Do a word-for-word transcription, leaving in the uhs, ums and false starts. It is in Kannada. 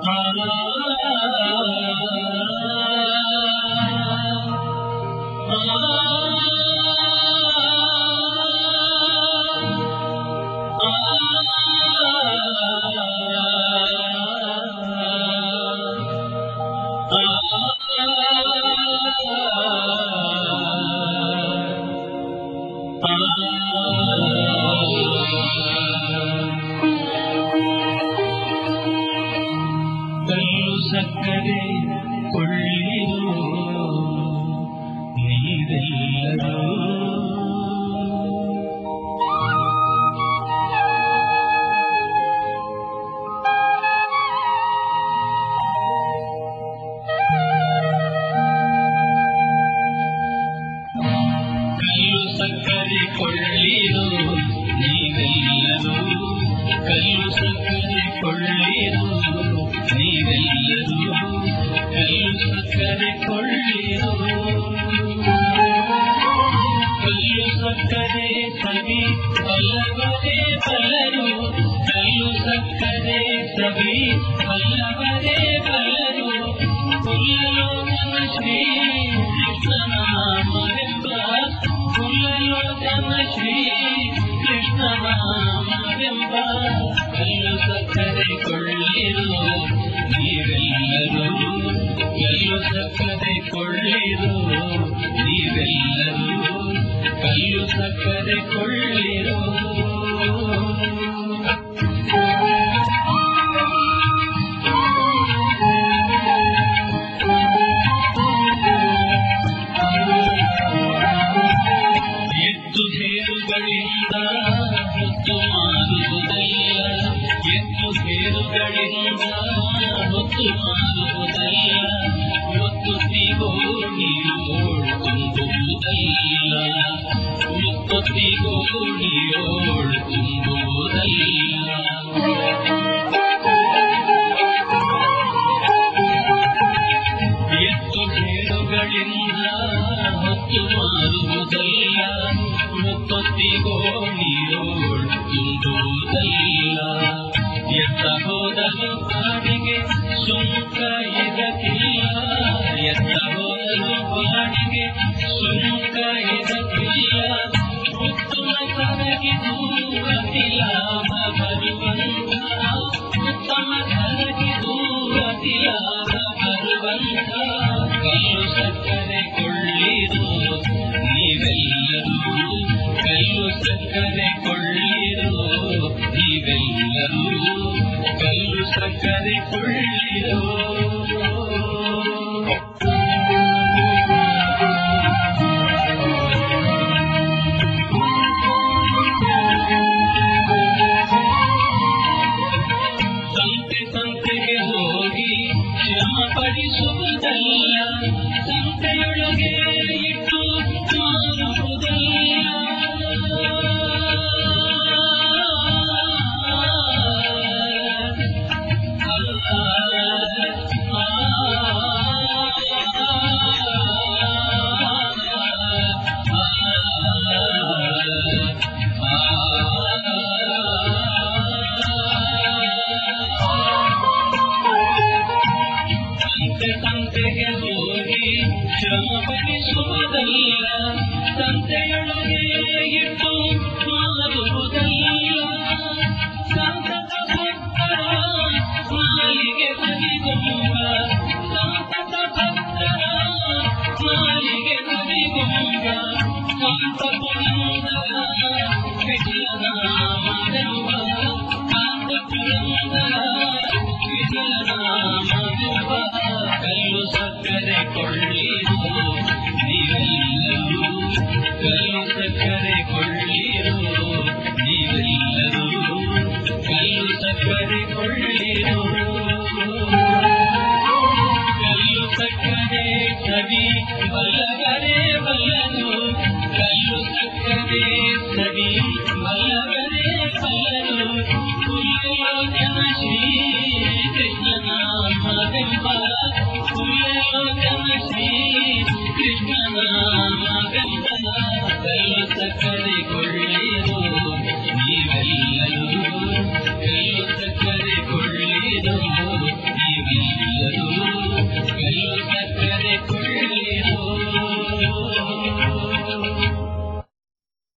ಸಕ್ಕರೆ ಕೊಳ್ಳಿರೋ ನೀವೆಲ್ಲರೂ ಕಲ್ಲು ಸಕ್ಕರೆ ಕೊಳ್ಳಿರೋ ನೀವೆಲ್ಲರೂ ಕಲ್ಲು ಸಕ್ಕರೆ ಕೊಳ್ಳಿರೋ ನೀವೆಲ್ಲರೂ ಕಲ್ಲು ಸಕ್ಕರೆ ಕೊಳ್ಳಿರೋ ಕಲ್ಲು ಸಕ್ಕರೆ ಸವಿ ಅಲ್ಲವರೇ ಬಲ್ಲರು ಕಲ್ಲು ಸಕ್ಕರೆ ಸವಿ ಅಲ್ಲವರೇ ಬಲ್ಲರು ಕುಲ್ಲಲೋಚನ ಶ್ರೀ ಕೃಷ್ಣನಾಮವೆಂಬ ಕುಲ್ಲಲೋಚನ ಶ್ರೀ ಕೃಷ್ಣನಾಮವೆಂಬ ಕಲ್ಲು ಸಕ್ಕರೆ ಕೊಳ್ಳಿರೋ ನೀವೆಲ್ಲರೂ ಕಲ್ಲು ಸಕ್ಕರೆ ಕೊಳ್ಳಿರೋ ನೀವೆಲ್ಲರೂ ಕಲ್ಲು ಸಕ್ಕರೆ ಕೊಳ್ಳಿರೋ ಎತ್ತು ಹೇರುಗಳಿಂದ ಮುತ್ತು ಮಾಡುವುದಲ್ಲ ಎತ್ತು ಹೇರುಗಳಿಂದ ಮುತ್ತು ಮಾಡುವುದಲ್ಲ ಮುತ್ತು ಸಿಗೋ ನೀರೋಳು ತುಂಬುವುದಲ್ಲ ಮುತ್ತು ಸಿಗೋ ನೀರೋಳು ತುಂಬುವುದಲ್ಲ ಎತ್ತು ಹೇರುಗಳಿಂದ ಮುತ್ತು ಮಾಡುವುದಲ್ಲ ಮುತ್ತೊತ್ತಿಗೋ ನೀರೋಳು ತುಂಬುವುದಲ್ಲ ಎತ್ತ ಹೋದಲು ಕಾಡಿಗೆ ಸುಂಕ ಇದಕ್ಕಿಲ್ಲ ಎತ್ತ ಹೋದಲು ಕಾಡಿಗೆ ಸುಂಕ ಇದಕ್ಕಿಲ್ಲ ಉತ್ತಮ ಕರಗಿ ದೂರತಿಲ್ಲ ಬರುವಂತ ಉತ್ತಮ ಕರಗಿ ದೂರತಿಲ್ಲ ಬರುವಂತ ಕಲ್ಲು ಸಕ್ಕರೆ ಕೊಳ್ಳಿರೋ ನೀವೆಲ್ಲರೂ ಕಲ್ಲು ಸಕ್ಕರೆ ಕೊಳ್ಳಿರೋ ನೀವೆಲ್ಲರೂ ಕಲ್ಲು ಸಕ್ಕರೆ ಕೊಳ್ಳಿರೋ ಸಂತೆ ಸಂತೆಗೆ ಹೋಗಿ ಶ್ರಮ ಪಡಿಸುವುದಲ್ಲ ಸಂತೆಯೊಳಗೆ ಇಟ್ಟು ಮಾರುವುದಲ್ಲ ಸಂತೆಗೆ ಹೋಗಿ ಶ್ರಮ ಪಡಿಸುವುದಲ್ಲ ಸಂತೆಯೊಳಗೆ ಇಟ್ಟು ಮಾರುವುದಲ್ಲ ಸಂತತ ಭಕ್ತರ ಮಾಲಿಗೆ ಸರಿಗೊಂಬ ಸಂತತ ಭಕ್ತರ ಮಾಲಿಗೆ ಸರಿಗೊಂಬ ಸಂತ ಪುರಂದರ ವಿಜಯನಾಮವೆಂಬ ಸಂತ ಪುರಂದರ ವಿಜಯನಾಮವೆಂಬ ಕಲ್ಲು ಸಕ್ಕರೆ ಕೊಳ್ಳಿರೋ ನೀವೆಲ್ಲರೂ ಕಲ್ಲು ಸಕ್ಕರೆ ಕೊಳ್ಳಿರೋ ನೀವೆಲ್ಲರೂ ಕಲ್ಲು ಸಕ್ಕರೆ ಕೊಳ್ಳಿ